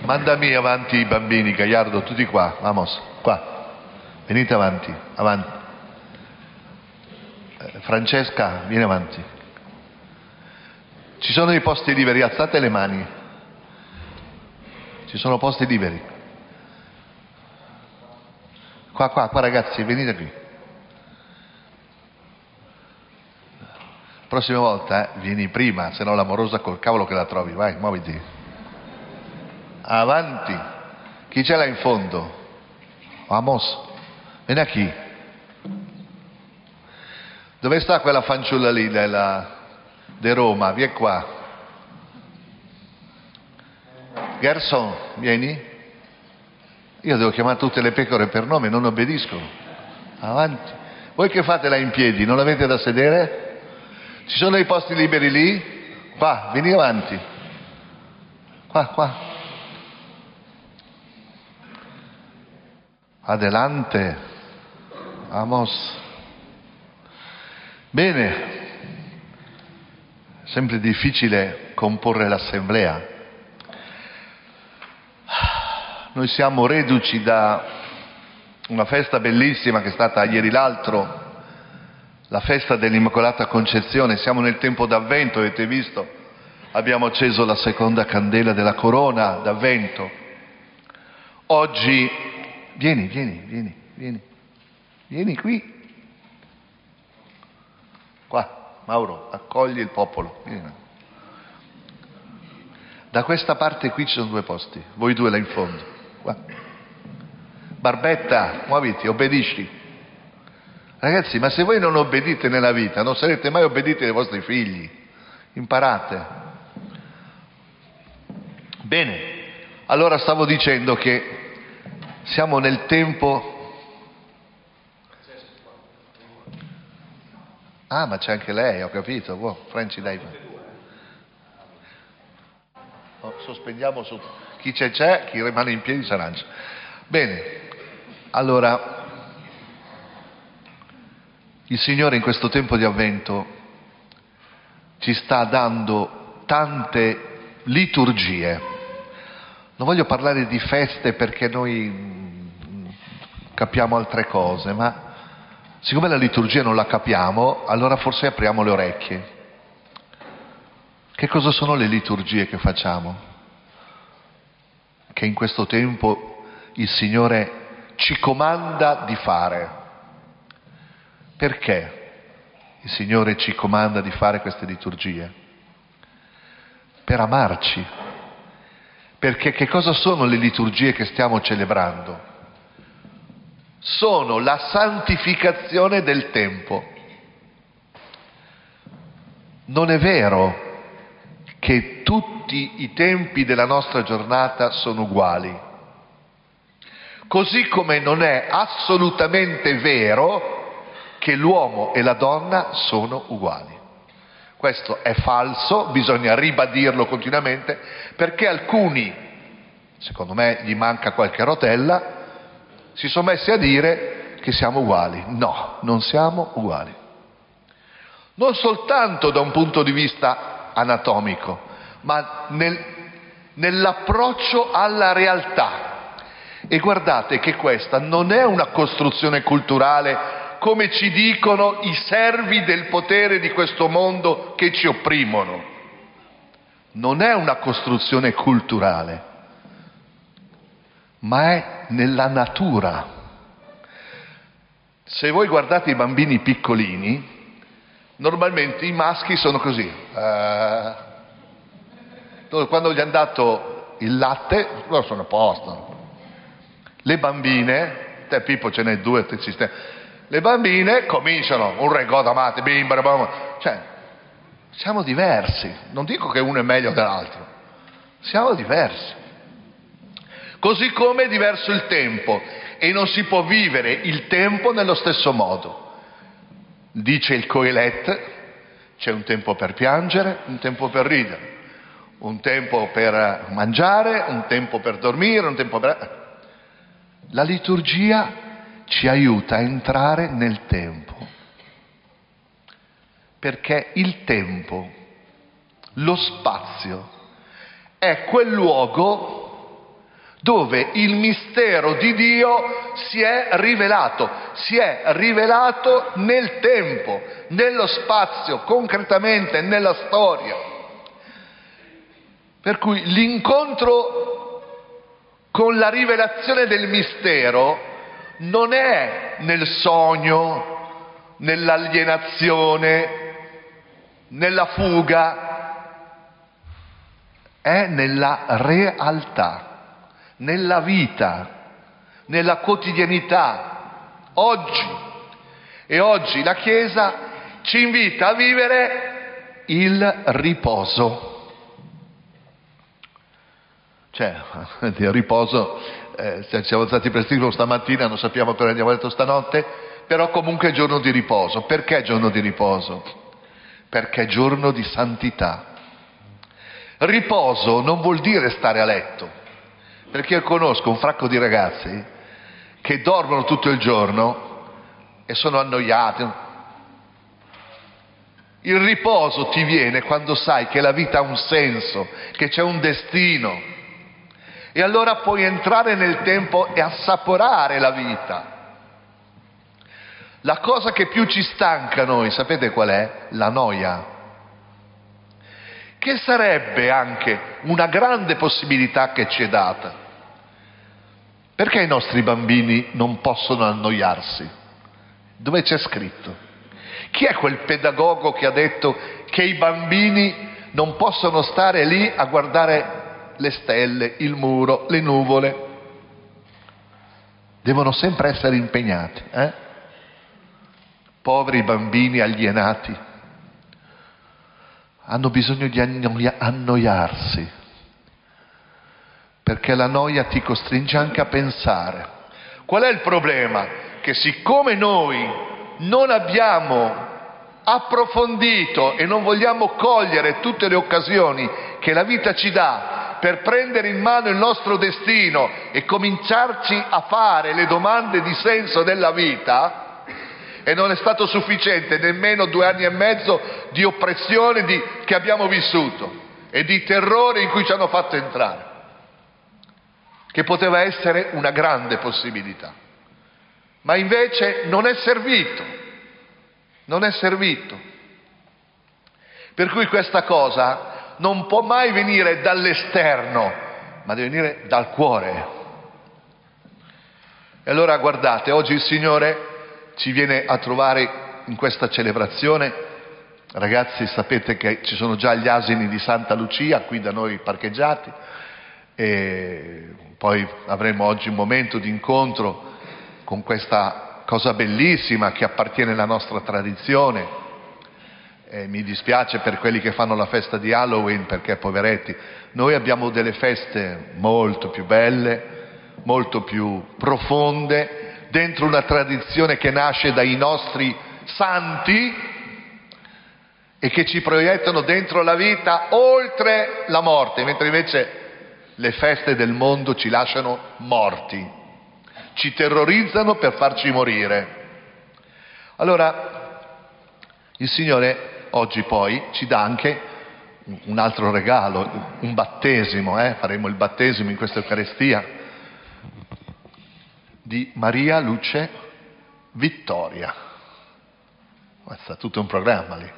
Mandami avanti i bambini, Gagliardo, tutti qua, vamos, qua. Venite avanti, avanti. Francesca, vieni avanti. Ci sono i posti liberi, alzate le mani. Ci sono posti liberi. Qua ragazzi, venite qui. Prossima volta vieni prima, se no l'amorosa col cavolo che la trovi, vai, muoviti. Avanti. Chi c'è là in fondo? Vamos. Vieni qui. Dove sta quella fanciulla lì di Roma? Vieni qua. Gerson, vieni. Io devo chiamare tutte le pecore per nome, non obbediscono. Avanti. Voi che fate là in piedi? Non avete da sedere? Ci sono i posti liberi lì? Qua, vieni avanti. Qua. Adelante. Vamos. Bene. Sempre difficile comporre l'assemblea. Noi siamo reduci da una festa bellissima che è stata ieri l'altro, la festa dell'Immacolata Concezione. Siamo nel tempo d'Avvento, avete visto? Abbiamo acceso la seconda candela della corona d'Avvento. Oggi, vieni qui. Qua, Mauro, accogli il popolo. Vieni. Da questa parte qui ci sono due posti, voi due là in fondo. Qua. Barbetta, muoviti, obbedisci. Ragazzi, ma se voi non obbedite nella vita, non sarete mai obbediti ai vostri figli. Imparate. Bene, allora stavo dicendo che siamo nel tempo... Ah, ma c'è anche lei, ho capito. Wow, Franci, dai. Sospendiamo su... Chi c'è, chi rimane in piedi s'arrangia. Bene, allora... Il Signore in questo tempo di Avvento ci sta dando tante liturgie. Non voglio parlare di feste perché noi capiamo altre cose, ma siccome la liturgia non la capiamo, allora forse apriamo le orecchie. Che cosa sono le liturgie che facciamo? Che in questo tempo il Signore ci comanda di fare. Perché il Signore ci comanda di fare queste liturgie? Per amarci. Perché che cosa sono le liturgie che stiamo celebrando? Sono la santificazione del tempo. Non è vero che tutti i tempi della nostra giornata sono uguali. Così come non è assolutamente vero che l'uomo e la donna sono uguali. Questo è falso, bisogna ribadirlo continuamente, perché alcuni, secondo me gli manca qualche rotella, si sono messi a dire che siamo uguali. No, non siamo uguali. Non soltanto da un punto di vista anatomico, ma nell'approccio alla realtà. E guardate che questa non è una costruzione culturale come ci dicono i servi del potere di questo mondo che ci opprimono. Non è una costruzione culturale, ma è nella natura. Se voi guardate i bambini piccolini, normalmente i maschi sono così. Quando gli hanno dato il latte, loro sono a posto. Le bambine, te Pippo ce n'è due, te sistema. Le bambine cominciano un regò d'amate, bimba, cioè siamo diversi, non dico che uno è meglio dell'altro, siamo diversi. Così come è diverso il tempo e non si può vivere il tempo nello stesso modo. Dice il Coelet, c'è un tempo per piangere, un tempo per ridere, un tempo per mangiare, un tempo per dormire, un tempo per... La liturgia ci aiuta a entrare nel tempo, perché il tempo, lo spazio, è quel luogo dove il mistero di Dio si è rivelato nel tempo, nello spazio, concretamente nella storia. Per cui l'incontro con la rivelazione del mistero non è nel sogno, nell'alienazione, nella fuga, è nella realtà, nella vita, nella quotidianità, oggi. E oggi la Chiesa ci invita a vivere il riposo. Cioè, il riposo, siamo stati prestiti stamattina, non sappiamo cosa andiamo a letto stanotte, però comunque è giorno di riposo. Perché giorno di riposo? Perché è giorno di santità. Riposo non vuol dire stare a letto, perché io conosco un fracco di ragazzi che dormono tutto il giorno e sono annoiati. Il riposo ti viene quando sai che la vita ha un senso, che c'è un destino, e allora puoi entrare nel tempo e assaporare la vita. La cosa che più ci stanca a noi, sapete qual è? La noia. Che sarebbe anche una grande possibilità che ci è data. Perché i nostri bambini non possono annoiarsi? Dove c'è scritto? Chi è quel pedagogo che ha detto che i bambini non possono stare lì a guardare le stelle, il muro, le nuvole? Devono sempre essere impegnati, Poveri bambini alienati. Hanno bisogno di annoiarsi, perché la noia ti costringe anche a pensare. Qual è il problema? Che siccome noi non abbiamo approfondito e non vogliamo cogliere tutte le occasioni che la vita ci dà per prendere in mano il nostro destino e cominciarci a fare le domande di senso della vita, e non è stato sufficiente nemmeno 2 anni e mezzo di oppressione che abbiamo vissuto e di terrore in cui ci hanno fatto entrare, che poteva essere una grande possibilità, ma invece non è servito. Per cui questa cosa non può mai venire dall'esterno, ma deve venire dal cuore. E allora guardate, oggi il Signore ci viene a trovare in questa celebrazione. Ragazzi, sapete che ci sono già gli asini di Santa Lucia qui da noi parcheggiati, e poi avremo oggi un momento di incontro con questa cosa bellissima che appartiene alla nostra tradizione. Mi dispiace per quelli che fanno la festa di Halloween, perché poveretti, noi abbiamo delle feste molto più belle, molto più profonde, dentro una tradizione che nasce dai nostri santi e che ci proiettano dentro la vita oltre la morte, mentre invece le feste del mondo ci lasciano morti, ci terrorizzano per farci morire. Allora il Signore oggi poi ci dà anche un altro regalo, un battesimo, faremo il battesimo in questa Eucaristia di Maria Luce Vittoria. Sta tutto un programma lì.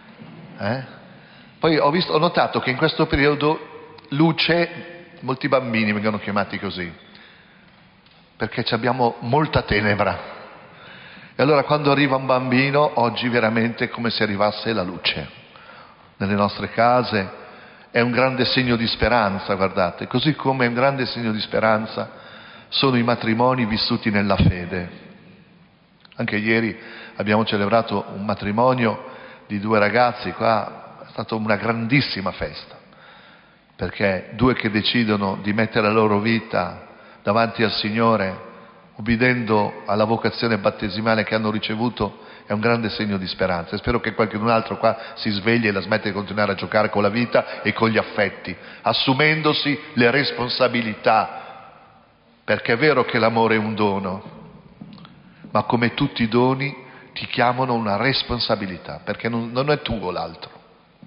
Poi ho notato che in questo periodo Luce, molti bambini vengono chiamati così, perché abbiamo molta tenebra. E allora quando arriva un bambino, oggi veramente è come se arrivasse la luce nelle nostre case. È un grande segno di speranza, guardate, così come è un grande segno di speranza sono i matrimoni vissuti nella fede. Anche ieri abbiamo celebrato un matrimonio di 2 ragazzi qua, è stata una grandissima festa, perché 2 che decidono di mettere la loro vita davanti al Signore, ubbidendo alla vocazione battesimale che hanno ricevuto, è un grande segno di speranza. E spero che qualcun altro qua si svegli e la smetta di continuare a giocare con la vita e con gli affetti, assumendosi le responsabilità. Perché è vero che l'amore è un dono, ma come tutti i doni ti chiamano una responsabilità, perché non è tuo l'altro.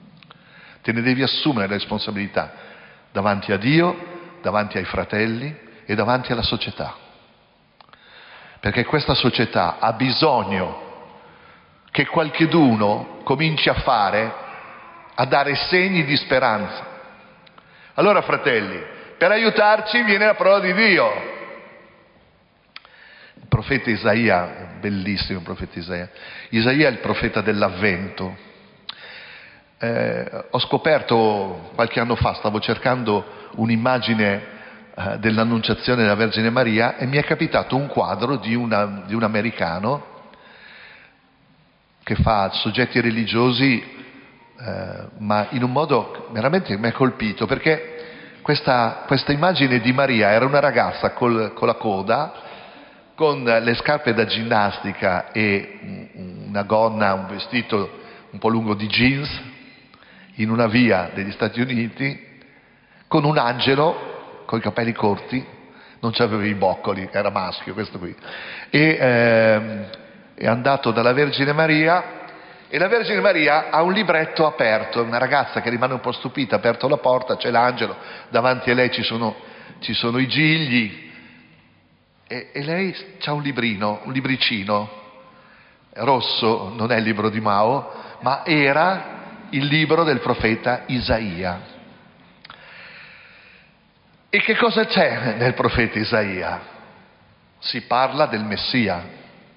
Te ne devi assumere la responsabilità davanti a Dio, davanti ai fratelli, e davanti alla società. Perché questa società ha bisogno che qualcheduno cominci a dare segni di speranza. Allora, fratelli, per aiutarci viene la parola di Dio. Il profeta Isaia, bellissimo il profeta Isaia. Isaia è il profeta dell'avvento. Ho scoperto qualche anno fa, stavo cercando un'immagine dell'annunciazione della Vergine Maria e mi è capitato un quadro di un americano che fa soggetti religiosi, ma in un modo veramente mi ha colpito, perché questa immagine di Maria era una ragazza con la coda, con le scarpe da ginnastica e una gonna, un vestito un po' lungo di jeans, in una via degli Stati Uniti, con un angelo con i capelli corti, non c'aveva i boccoli, era maschio questo qui, e è andato dalla Vergine Maria, e la Vergine Maria ha un libretto aperto, una ragazza che rimane un po' stupita, ha aperto la porta, c'è l'angelo, davanti a lei ci sono i gigli, e lei c'ha un libricino rosso, non è il libro di Mao, ma era il libro del profeta Isaia. E che cosa c'è nel profeta Isaia? Si parla del Messia.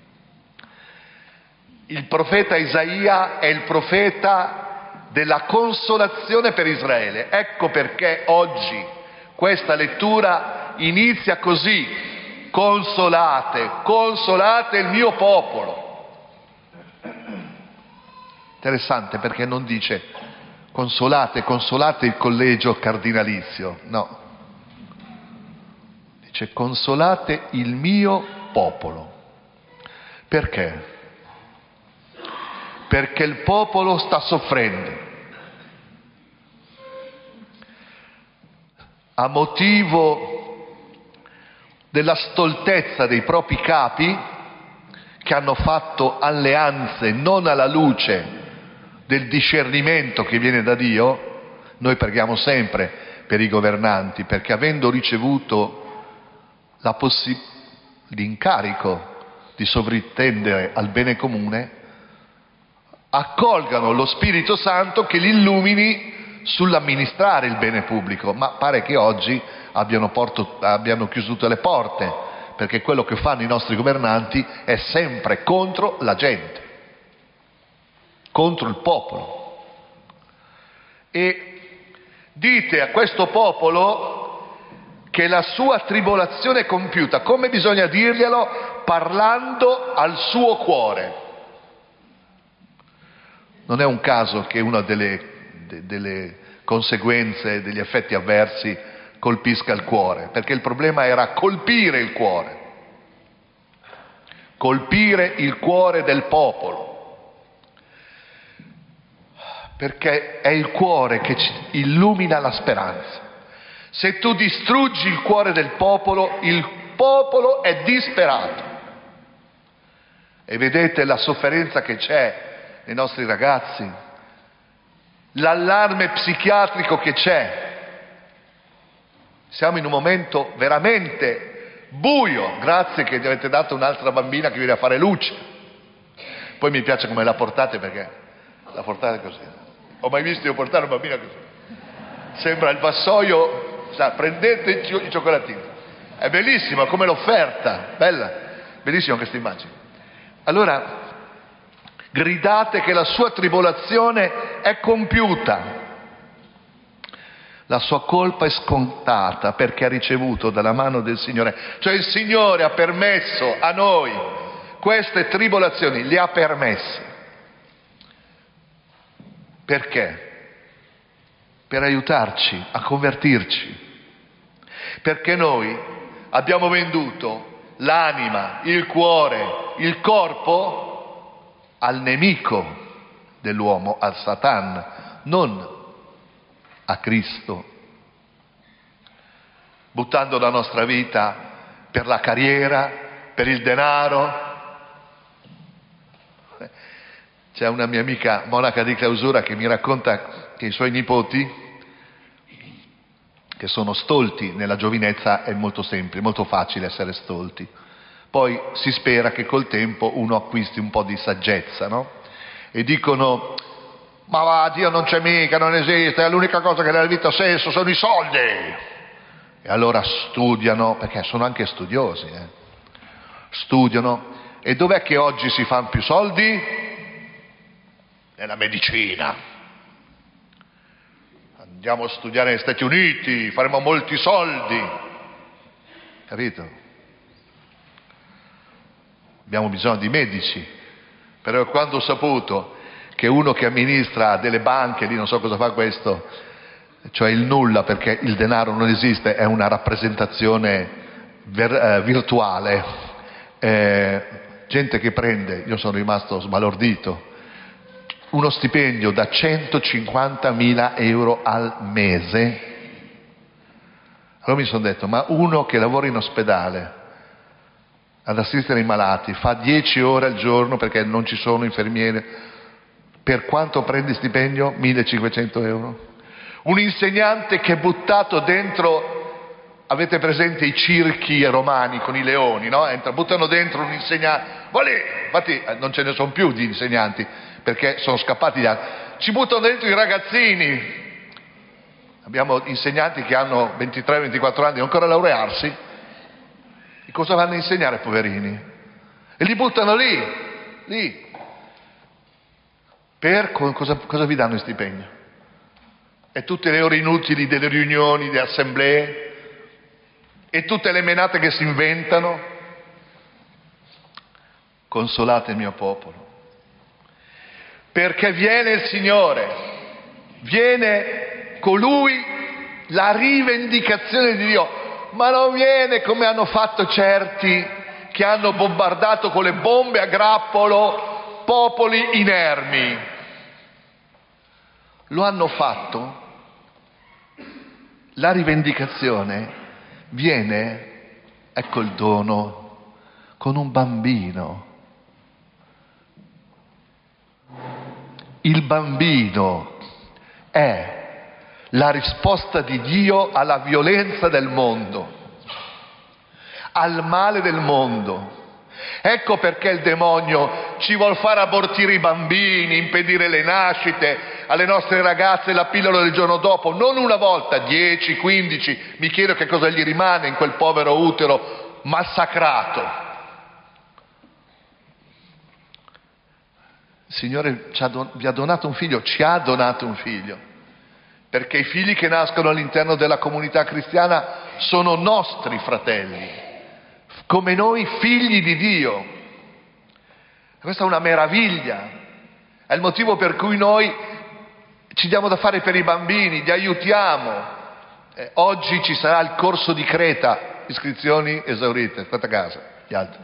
Il profeta Isaia è il profeta della consolazione per Israele. Ecco perché oggi questa lettura inizia così: consolate, consolate il mio popolo. Interessante, perché non dice consolate il collegio cardinalizio, no. Dice consolate il mio popolo. Perché? Perché il popolo sta soffrendo a motivo della stoltezza dei propri capi, che hanno fatto alleanze non alla luce del discernimento che viene da Dio. Noi preghiamo sempre per i governanti, perché avendo ricevuto l'incarico di sovrintendere al bene comune, accolgano lo Spirito Santo che li illumini sull'amministrare il bene pubblico. Ma pare che oggi abbiano chiuso tutte le porte, perché quello che fanno i nostri governanti è sempre contro la gente, contro il popolo. E dite a questo popolo che la sua tribolazione è compiuta. Come bisogna dirglielo? Parlando al suo cuore. Non è un caso che una delle conseguenze, degli effetti avversi colpisca il cuore, perché il problema era colpire il cuore del popolo, perché è il cuore che ci illumina la speranza. Se tu distruggi il cuore del popolo, il popolo è disperato. E vedete la sofferenza che c'è nei nostri ragazzi, l'allarme psichiatrico che c'è. Siamo in un momento veramente buio. Grazie che ti avete dato un'altra bambina che viene a fare luce. Poi mi piace come la portate, perché la portate così. Ho mai visto io portare una bambina così? Sembra il vassoio, prendete i cioccolatini. È bellissima come l'offerta, bella, bellissima questa immagine. Allora, gridate che la sua tribolazione è compiuta. La sua colpa è scontata, perché ha ricevuto dalla mano del Signore. Cioè il Signore ha permesso a noi queste tribolazioni, le ha permesse. Perché? Per aiutarci a convertirci. Perché noi abbiamo venduto l'anima, il cuore, il corpo al nemico dell'uomo, al Satan, non a Cristo, buttando la nostra vita per la carriera, per il denaro. C'è una mia amica monaca di clausura che mi racconta che i suoi nipoti che sono stolti. Nella giovinezza è molto semplice, molto facile essere stolti. Poi si spera che col tempo uno acquisti un po' di saggezza, no? E dicono: ma va, Dio non c'è mica, non esiste, l'unica cosa che nella vita ha senso sono i soldi. E allora studiano, perché sono anche studiosi, studiano. E dov'è che oggi si fanno più soldi? Nella medicina. Andiamo a studiare negli Stati Uniti, faremo molti soldi. Capito? Abbiamo bisogno di medici. Però quando ho saputo che uno che amministra delle banche, lì non so cosa fa questo, cioè il nulla, perché il denaro non esiste, è una rappresentazione virtuale, gente che prende, io sono rimasto sbalordito, uno stipendio da 150.000 euro al mese. Allora mi sono detto: ma uno che lavora in ospedale ad assistere i malati, fa 10 ore al giorno perché non ci sono infermiere, per quanto prende stipendio? 1.500 euro. Un insegnante che è buttato dentro, avete presente i circhi romani con i leoni, no? Buttano dentro un insegnante, infatti non ce ne sono più di insegnanti perché sono scappati ci buttano dentro i ragazzini. Abbiamo insegnanti che hanno 23-24 anni, ancora a laurearsi. E cosa vanno a insegnare, poverini? E li buttano lì. Cosa vi danno in stipendio? E tutte le ore inutili delle riunioni, delle assemblee, e tutte le menate che si inventano. Consolate il mio popolo, perché viene il Signore, viene colui, la rivendicazione di Dio. Ma non viene come hanno fatto certi che hanno bombardato con le bombe a grappolo popoli inermi. Lo hanno fatto. La rivendicazione viene, ecco il dono, con un bambino. Il bambino è la risposta di Dio alla violenza del mondo, al male del mondo. Ecco perché il demonio ci vuol fare abortire i bambini, impedire le nascite, alle nostre ragazze la pillola del giorno dopo, non una volta, 10, 15, mi chiedo che cosa gli rimane in quel povero utero massacrato. Il Signore vi ha donato un figlio, ci ha donato un figlio. Perché i figli che nascono all'interno della comunità cristiana sono nostri fratelli, come noi figli di Dio. Questa è una meraviglia, è il motivo per cui noi ci diamo da fare per i bambini, li aiutiamo. Oggi ci sarà il corso di Creta, iscrizioni esaurite, state a casa, gli altri,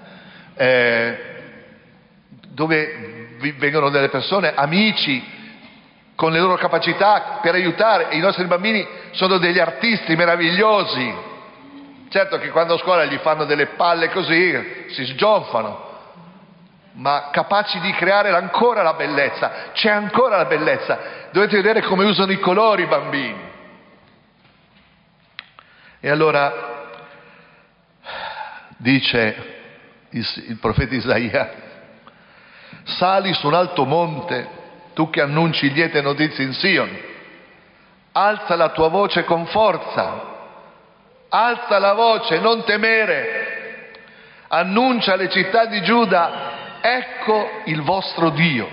dove vengono delle persone, amici, con le loro capacità per aiutare. I nostri bambini sono degli artisti meravigliosi. Certo che quando a scuola gli fanno delle palle così si sgonfano, ma capaci di creare ancora la bellezza. C'è ancora la bellezza. Dovete vedere come usano i colori i bambini. E allora dice il profeta Isaia: sali su un alto monte, tu che annunci liete notizie in Sion, alza la tua voce con forza, alza la voce, non temere, annuncia alle città di Giuda: ecco il vostro Dio,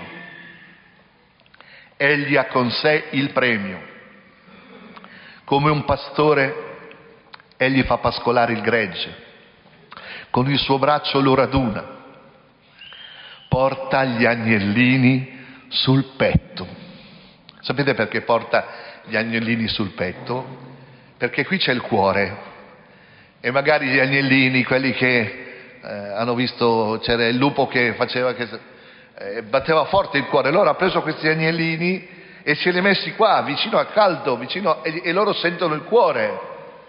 egli ha con sé il premio, come un pastore egli fa pascolare il gregge, con il suo braccio lo raduna, porta gli agnellini sul petto. Sapete perché porta gli agnellini sul petto? Perché qui c'è il cuore, e magari gli agnellini, quelli che hanno visto, c'era il lupo che faceva, batteva forte il cuore, allora ha preso questi agnellini e se li ha messi qua, vicino al caldo, e loro sentono il cuore.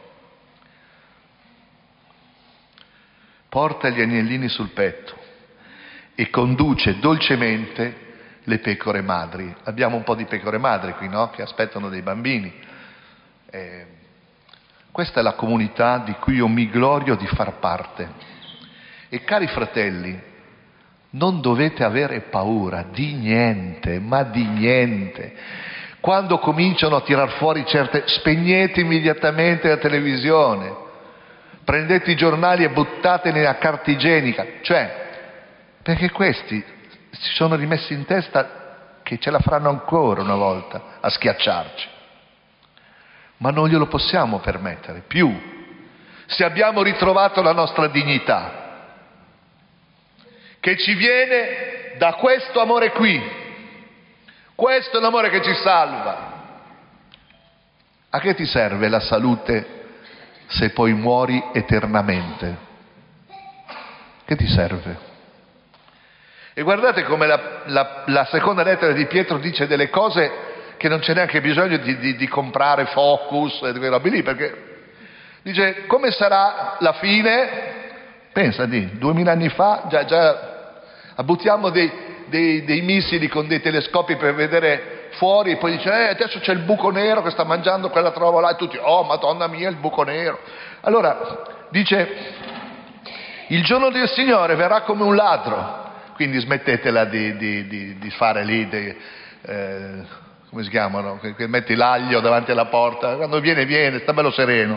Porta gli agnellini sul petto e conduce dolcemente le pecore madri. Abbiamo un po' di pecore madri qui, no? Che aspettano dei bambini. Questa è la comunità di cui io mi glorio di far parte. E cari fratelli, non dovete avere paura di niente, ma di niente. Quando cominciano a tirar fuori spegnete immediatamente la televisione, prendete i giornali e buttateli nella carta igienica, perché questi si sono rimessi in testa che ce la faranno ancora una volta a schiacciarci. Ma non glielo possiamo permettere più. Se abbiamo ritrovato la nostra dignità, che ci viene da questo amore qui, questo è l'amore che ci salva. A che ti serve la salute se poi muori eternamente? Che ti serve? E guardate come la seconda lettera di Pietro dice delle cose che non c'è neanche bisogno di comprare Focus e quelle robe lì, perché dice come sarà la fine. Pensa 2000 anni fa già buttiamo dei missili con dei telescopi per vedere fuori, e poi dice adesso c'è il buco nero che sta mangiando quella trova là, e tutti oh madonna mia il buco nero. Allora dice il giorno del Signore verrà come un ladro. Quindi smettetela di fare lì come si chiamano, che metti l'aglio davanti alla porta, quando viene, sta bello sereno.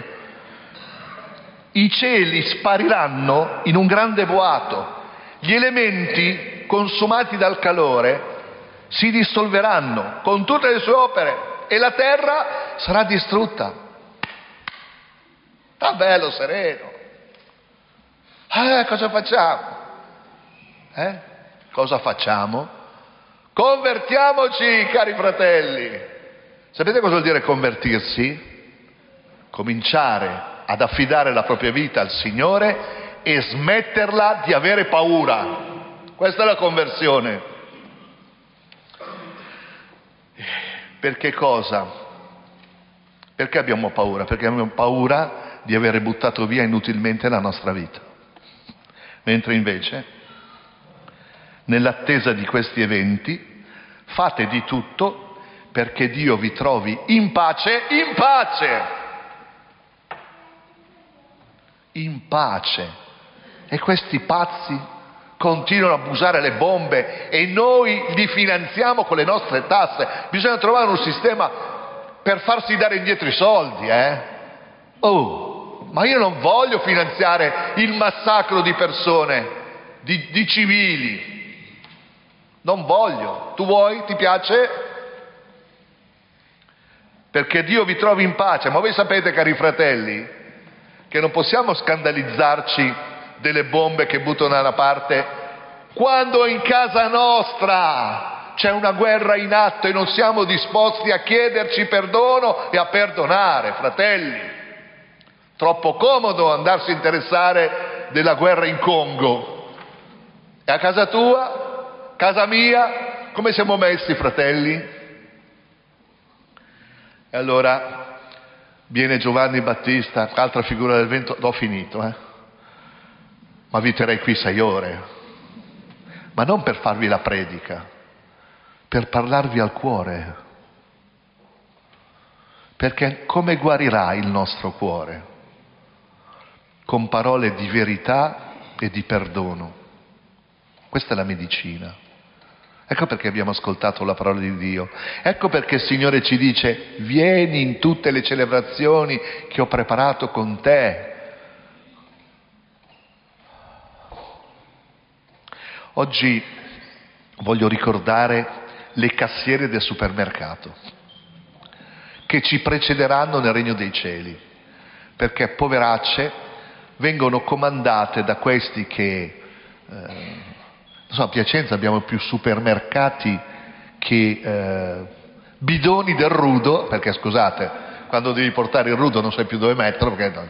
I cieli spariranno in un grande boato, gli elementi consumati dal calore si dissolveranno con tutte le sue opere e la terra sarà distrutta. Sta bello sereno. Cosa facciamo? Cosa facciamo? Convertiamoci, cari fratelli. Sapete cosa vuol dire convertirsi? Cominciare ad affidare la propria vita al Signore e smetterla di avere paura. Questa è la conversione. Perché cosa? Perché abbiamo paura? Perché abbiamo paura di avere buttato via inutilmente la nostra vita. Mentre invece, nell'attesa di questi eventi, fate di tutto perché Dio vi trovi in pace, in pace. E questi pazzi continuano a usare le bombe e noi li finanziamo con le nostre tasse. Bisogna trovare un sistema per farsi dare indietro i soldi, ma io non voglio finanziare il massacro di persone, di civili. Non voglio. Tu vuoi? Ti piace? Perché Dio vi trovi in pace. Ma voi sapete, cari fratelli, che non possiamo scandalizzarci delle bombe che buttano da una parte quando in casa nostra c'è una guerra in atto e non siamo disposti a chiederci perdono e a perdonare, fratelli. Troppo comodo andarsi a interessare della guerra in Congo. E a casa tua? Casa mia, come siamo messi, fratelli? E allora viene Giovanni Battista, altra figura del vento, l'ho finito, ma vi terrei qui 6 ore, ma non per farvi la predica, per parlarvi al cuore, perché come guarirà il nostro cuore? Con parole di verità e di perdono. Questa è la medicina. Ecco perché abbiamo ascoltato la parola di Dio. Ecco perché il Signore ci dice: vieni in tutte le celebrazioni che ho preparato con te. Oggi voglio ricordare le cassiere del supermercato che ci precederanno nel regno dei cieli, perché poveracce vengono comandate da questi che a Piacenza abbiamo più supermercati che bidoni del rudo, perché scusate, quando devi portare il rudo non sai più dove metterlo,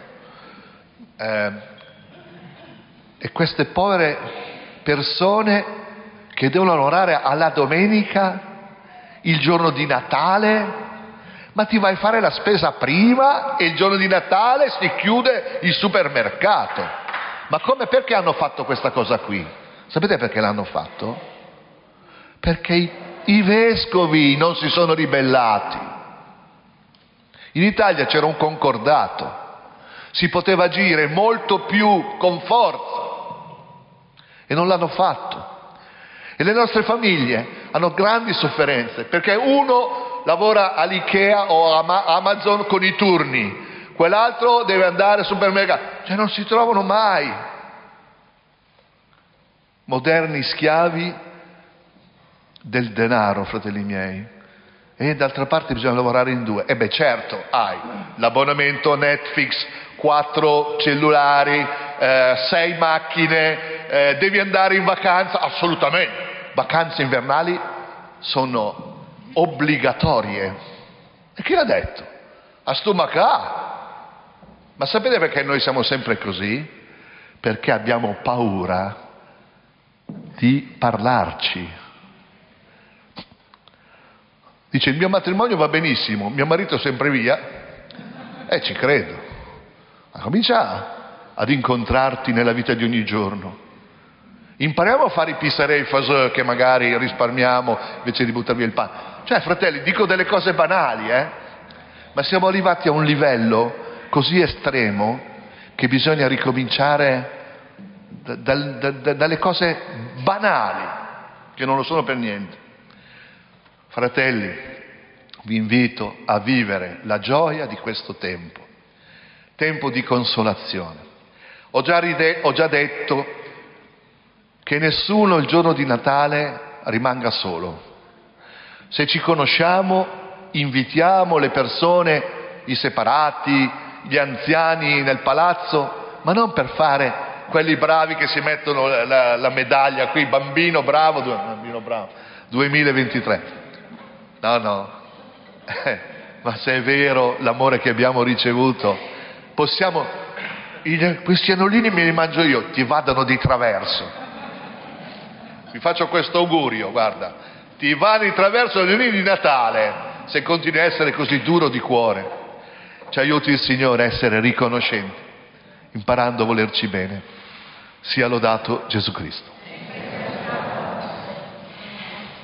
e queste povere persone che devono lavorare alla domenica, il giorno di Natale, ma ti vai a fare la spesa prima e il giorno di Natale si chiude il supermercato. Ma perché hanno fatto questa cosa qui? Sapete perché l'hanno fatto? Perché i vescovi non si sono ribellati. In Italia c'era un concordato Si poteva agire molto più con forza e non l'hanno fatto. E le nostre famiglie hanno grandi sofferenze perché uno lavora all'Ikea o a Amazon con i turni, quell'altro deve andare al supermercato, cioè non si trovano mai. Moderni schiavi del denaro, fratelli miei. E d'altra parte bisogna lavorare in due. E beh, certo, hai l'abbonamento Netflix, 4 cellulari, 6 macchine, devi andare in vacanza, assolutamente. Vacanze invernali sono obbligatorie. E chi l'ha detto? A stomacà. Ma sapete perché noi siamo sempre così? Perché abbiamo paura di parlarci. Dice, il mio matrimonio va benissimo, mio marito è sempre via. Ci credo. Ma comincia ad incontrarti nella vita di ogni giorno. Impariamo a fare i pisserei faseux che magari risparmiamo invece di buttare via il pane. Cioè, fratelli, dico delle cose banali, ma siamo arrivati a un livello così estremo che bisogna ricominciare dalle cose banali, che non lo sono per niente. Fratelli, vi invito a vivere la gioia di questo tempo di consolazione. Ho già detto che nessuno il giorno di Natale rimanga solo. Se ci conosciamo, invitiamo le persone, i separati, gli anziani nel palazzo, ma non per fare quelli bravi che si mettono la medaglia qui, bambino bravo 2023. No, ma se è vero l'amore che abbiamo ricevuto, questi annolini me li mangio io, ti vadano di traverso. Vi faccio questo augurio, guarda, ti va di traverso gli annolini di Natale, se continui a essere così duro di cuore. Ci aiuti il Signore a essere riconoscenti, imparando a volerci bene. Sia lodato Gesù Cristo.